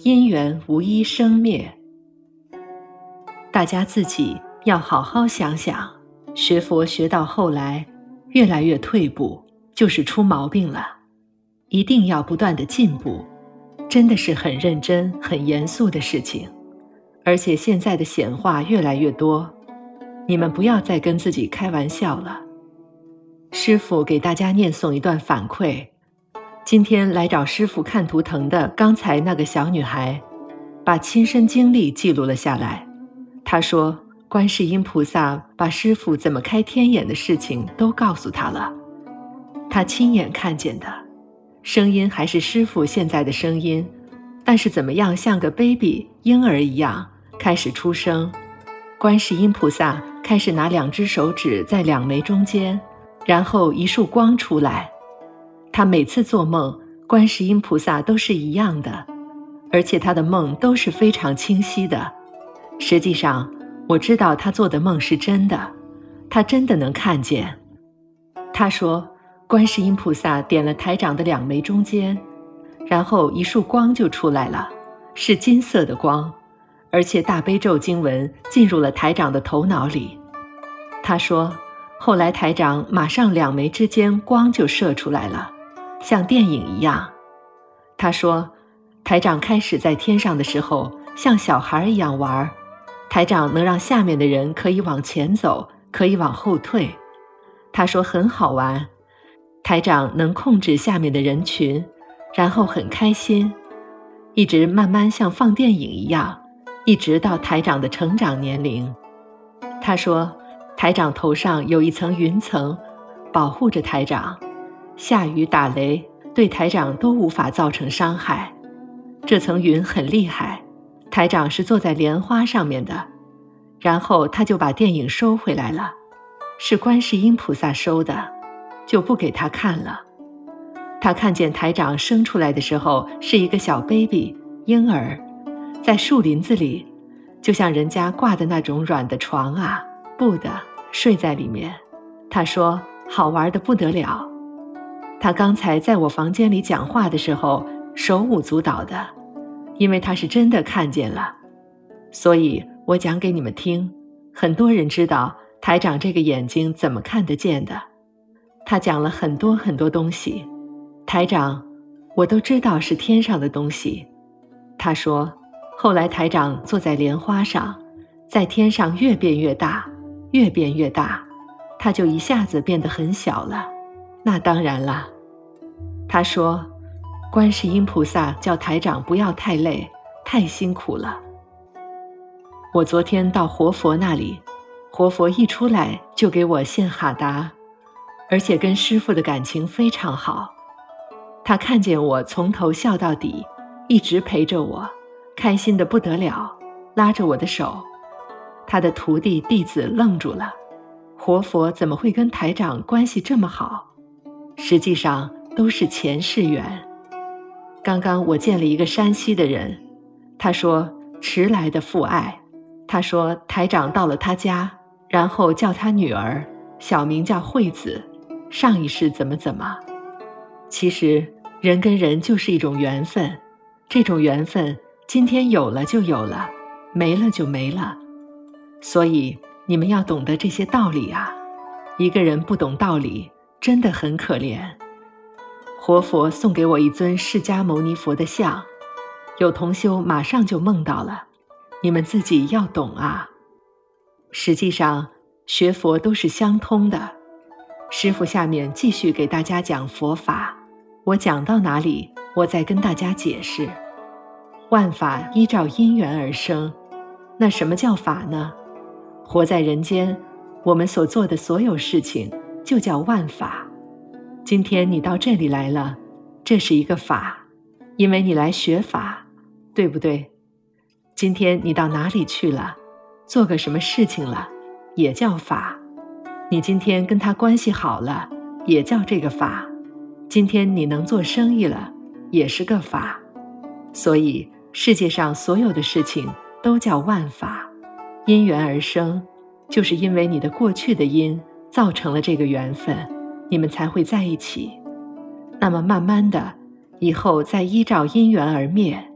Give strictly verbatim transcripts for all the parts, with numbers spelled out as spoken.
因缘无一生灭。大家自己要好好想想，学佛学到后来越来越退步，就是出毛病了。一定要不断的进步，真的是很认真很严肃的事情。而且现在的显化越来越多，你们不要再跟自己开玩笑了。师父给大家念诵一段反馈。今天来找师父看图腾的刚才那个小女孩，把亲身经历记录了下来。她说观世音菩萨把师父怎么开天眼的事情都告诉她了，她亲眼看见的。声音还是师父现在的声音，但是怎么样像个 baby 婴儿一样开始出声。观世音菩萨开始拿两只手指在两眉中间，然后一束光出来。他每次做梦，观世音菩萨都是一样的，而且他的梦都是非常清晰的。实际上我知道他做的梦是真的，他真的能看见。他说观世音菩萨点了台长的两眉中间，然后一束光就出来了，是金色的光，而且大悲咒经文进入了台长的头脑里。他说后来台长马上两眉之间光就射出来了，像电影一样。他说台长开始在天上的时候像小孩一样玩，台长能让下面的人可以往前走，可以往后退。他说很好玩，台长能控制下面的人群，然后很开心，一直慢慢像放电影一样，一直到台长的成长年龄。他说台长头上有一层云层保护着台长，下雨打雷对台长都无法造成伤害。这层云很厉害，台长是坐在莲花上面的，然后他就把电影收回来了，是观世音菩萨收的，就不给他看了。他看见台长生出来的时候是一个小 baby 婴儿，在树林子里，就像人家挂的那种软的床啊，布的，睡在里面。他说好玩得不得了。他刚才在我房间里讲话的时候手舞足蹈的，因为他是真的看见了。所以我讲给你们听，很多人知道台长这个眼睛怎么看得见的。他讲了很多很多东西，台长我都知道是天上的东西。他说后来台长坐在莲花上，在天上越变越大，越变越大，他就一下子变得很小了。那当然了。他说观世音菩萨叫台长不要太累，太辛苦了。我昨天到活佛那里，活佛一出来就给我献哈达，而且跟师父的感情非常好。他看见我从头笑到底，一直陪着我，开心得不得了，拉着我的手。他的徒弟弟子愣住了，活佛怎么会跟台长关系这么好？实际上都是前世缘。刚刚我见了一个山西的人，他说迟来的父爱。他说台长到了他家，然后叫他女儿，小名叫惠子，上一世怎么怎么。其实人跟人就是一种缘分，这种缘分今天有了就有了，没了就没了。所以你们要懂得这些道理啊，一个人不懂道理真的很可怜。活佛送给我一尊释迦牟尼佛的像，有同修马上就梦到了，你们自己要懂啊。实际上学佛都是相通的。师父下面继续给大家讲佛法，我讲到哪里我再跟大家解释。万法依照因缘而生，那什么叫法呢？活在人间，我们所做的所有事情就叫万法。今天你到这里来了，这是一个法，因为你来学法，对不对？今天你到哪里去了，做个什么事情了，也叫法。你今天跟他关系好了，也叫这个法。今天你能做生意了，也是个法。所以世界上所有的事情都叫万法，因缘而生，就是因为你的过去的因造成了这个缘分，你们才会在一起。那么慢慢的，以后再依照因缘而灭，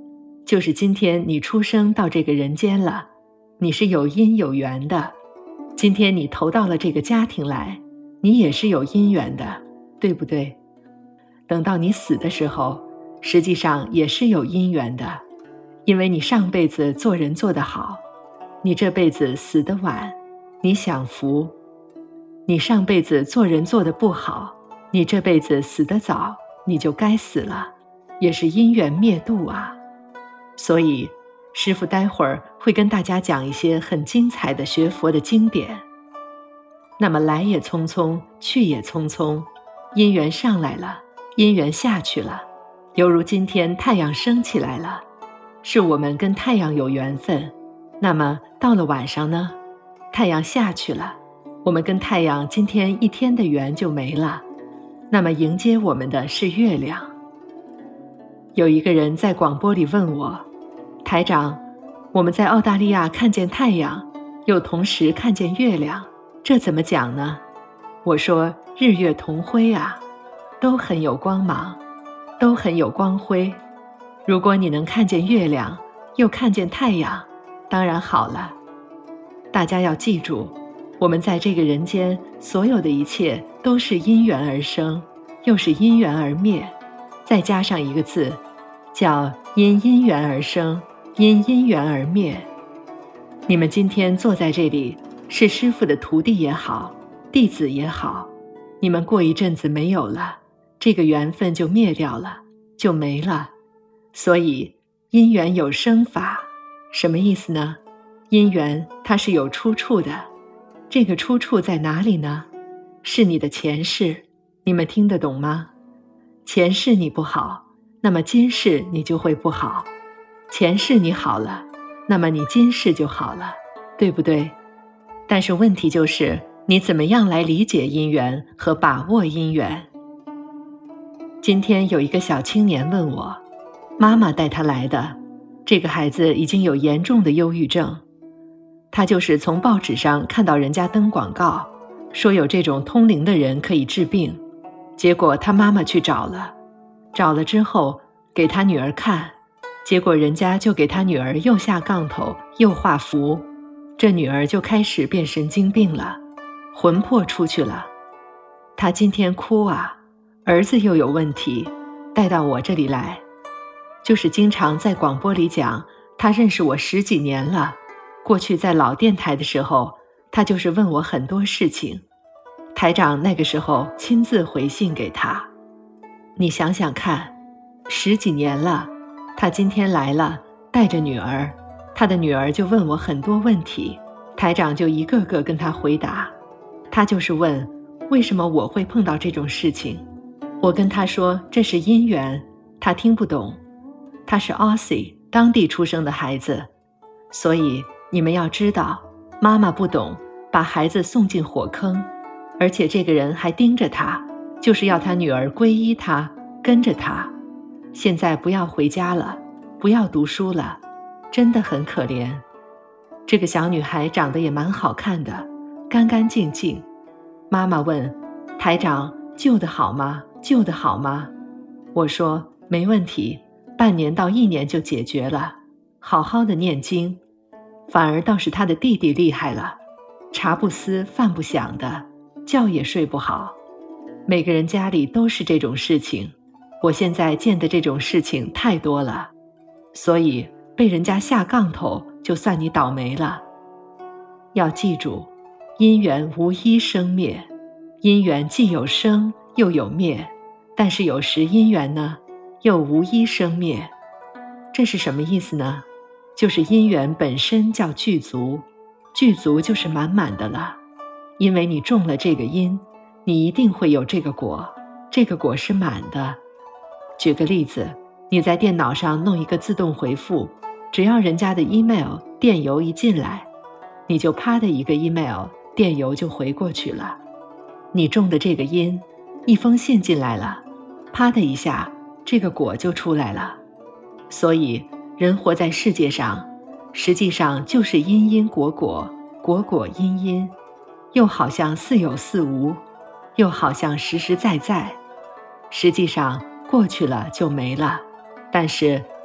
就是今天你出生到这个人间了，你是有因有缘的。今天你投到了这个家庭来，你也是有因缘的，对不对？等到你死的时候，实际上也是有因缘的，因为你上辈子做人做得好，你这辈子死得晚，你享福；你上辈子做人做得不好，你这辈子死得早，你就该死了，也是因缘灭度啊。所以师父待会儿会跟大家讲一些很精彩的学佛的经典。那么来也匆匆，去也匆匆，因缘上来了，因缘下去了，犹如今天太阳升起来了，是我们跟太阳有缘分。那么到了晚上呢，太阳下去了，我们跟太阳今天一天的缘就没了，那么迎接我们的是月亮。有一个人在广播里问我，台长，我们在澳大利亚看见太阳，又同时看见月亮，这怎么讲呢？我说日月同辉啊，都很有光芒，都很有光辉。如果你能看见月亮，又看见太阳，当然好了。大家要记住，我们在这个人间，所有的一切都是因缘而生，又是因缘而灭，再加上一个字，叫因因缘而生，因因缘而灭。你们今天坐在这里，是师父的徒弟也好，弟子也好，你们过一阵子没有了，这个缘分就灭掉了，就没了。所以因缘有生法，什么意思呢？因缘它是有出处的，这个出处在哪里呢？是你的前世，你们听得懂吗？前世你不好，那么今世你就会不好；前世你好了，那么你今世就好了，对不对？但是问题就是，你怎么样来理解因缘和把握因缘？今天有一个小青年问我，妈妈带他来的，这个孩子已经有严重的忧郁症。他就是从报纸上看到人家登广告，说有这种通灵的人可以治病，结果他妈妈去找了，找了之后给他女儿看，结果人家就给他女儿又下杠头又画符，这女儿就开始变神经病了，魂魄出去了。他今天哭啊，儿子又有问题，带到我这里来，就是经常在广播里讲，他认识我十几年了，过去在老电台的时候，他就是问我很多事情，台长那个时候亲自回信给他。你想想看，十几年了，他今天来了，带着女儿，他的女儿就问我很多问题，台长就一个个跟他回答。他就是问，为什么我会碰到这种事情？我跟他说这是因缘，他听不懂。他是 Aussie 当地出生的孩子，所以你们要知道，妈妈不懂，把孩子送进火坑，而且这个人还盯着他，就是要他女儿皈依他，跟着他。现在不要回家了，不要读书了，真的很可怜。这个小女孩长得也蛮好看的，干干净净。妈妈问，台长，救得好吗？救得好吗？我说没问题，半年到一年就解决了，好好的念经。反而倒是他的弟弟厉害了，茶不思饭不想的，觉也睡不好。每个人家里都是这种事情，我现在见的这种事情太多了，所以被人家下杠头就算你倒霉了。要记住，因缘无一生灭，因缘既有生又有灭，但是有时因缘呢又无一生灭。这是什么意思呢？就是因缘本身叫具足，具足就是满满的了。因为你种了这个因，你一定会有这个果，这个果是满的。举个例子，你在电脑上弄一个自动回复，只要人家的 email 电邮一进来，你就啪的一个 email 电邮就回过去了。你种的这个因，一封信进来了，啪的一下，这个果就出来了。所以人活在世界上，实际上就是因因果果，果果因因，又好像似有似无，又好像实实在在。实际上过去了就没了，但是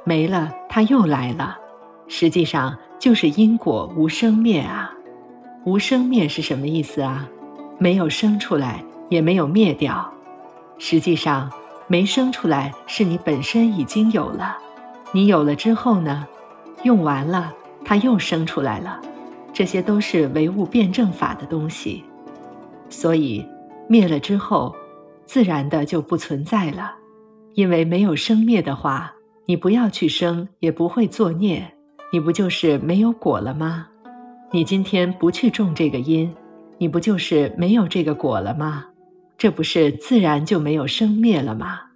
没了它又来了，实际上就是因果无生灭啊。无生灭是什么意思啊？没有生出来，也没有灭掉。实际上没生出来是你本身已经有了，你有了之后呢，用完了它又生出来了，这些都是唯物辩证法的东西。所以灭了之后自然的就不存在了，因为没有生灭的话，你不要去生也不会作孽，你不就是没有果了吗？你今天不去种这个因，你不就是没有这个果了吗？这不是自然就没有生灭了吗？